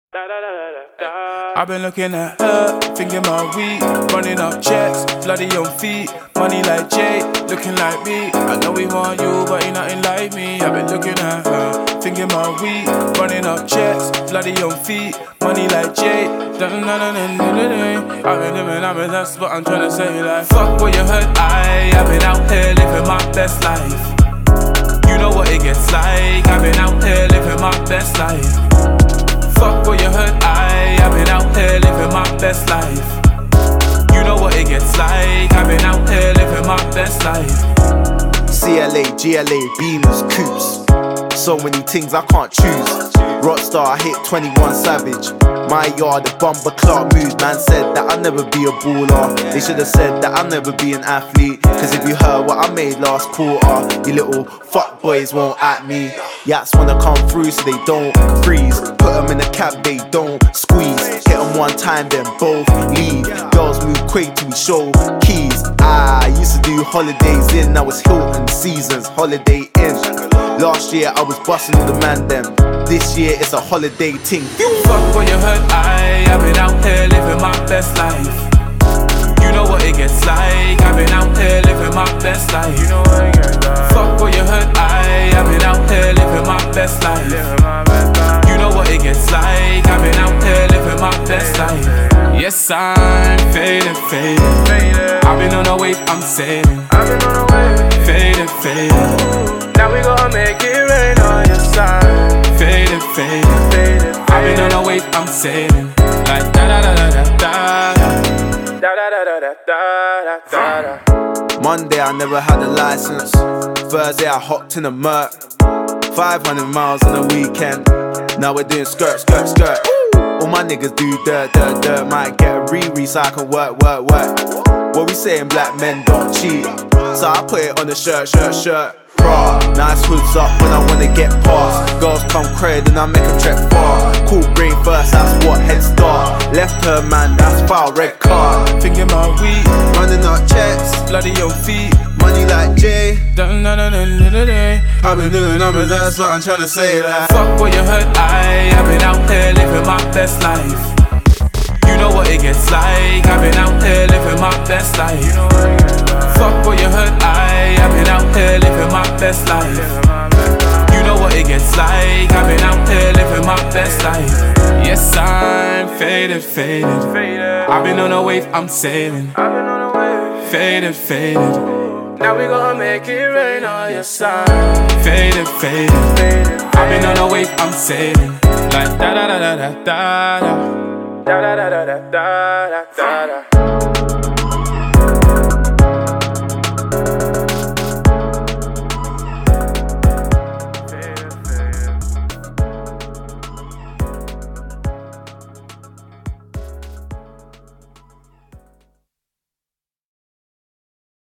I've been looking at her, thinking my week, running up checks, bloody on feet, money like Jay, looking like me. I know we want you, but ain't nothing like me. I've been looking at her, thinking my week, running up checks, bloody on feet, money like Jay. I've been living, that's what I'm trying to say. Like, fuck what you heard, I've been out here living my best life. You know what it gets like, I've been out here living my best life. Fuck what you heard, I've been out here living my best life. You know what it gets like, I've been out here living my best life. CLA, GLA, Beamers, Coops. So many things I can't choose. Rockstar, I hit 21 Savage. My yard, the bumper clock moves. Man said that I'll never be a baller. They should've said that I'll never be an athlete. Cause if you heard what I made last quarter, you little fuck boys won't at me. Yats wanna come through so they don't freeze. Put them in the cab, they don't squeeze. Hit them one time, then both leave. Girls move quick till we show keys. I used to do holidays in, now it's Hilton seasons, Holiday Inn. Last year I was busting all the man them. This year it's a holiday ting. Fuck what you heard, I've been out here living my best life. You know what it gets like, I've been out here living my best life. You know what it gets like. Fuck what you heard, I've been out here living my best life. You know what it gets like, I've been out here living my best life. Yes, I'm faded. I've been on a wave, I'm sailing. Faded. Now we gonna make it rain on your side. Faded. I've been on a wave, I'm sailing. Like da-da-da-da-da-da. Monday I never had a license. Thursday I hopped in a Merc. 500 miles on the weekend. Now we're doing skirt. All my niggas do dirt. Might get a re-re so I can work. What we saying, black men don't cheat. So I put it on the shirt. Bra, nice hoods up when I wanna get past. Girls come cred and I make them trek far. Cool brain first, that's what head start. Left her man, that's foul, red card. Thinking my week, running up checks, bloody on feet, money like Jay. I've been doing numbers, that's what I'm trying to say. Like, fuck what you heard, I've been out here living my best life. You know what it gets like, I've been out here living my best life. Fuck what you heard, I've been out here living my best life. You know what it gets like, I've been out here living my best life. Yes, I'm faded. I've been on a wave, I'm sailing. Faded. Now we gonna make it rain on your side. Faded. I've been on a wave, I'm sailing. Like da-da-da-da-da-da-da.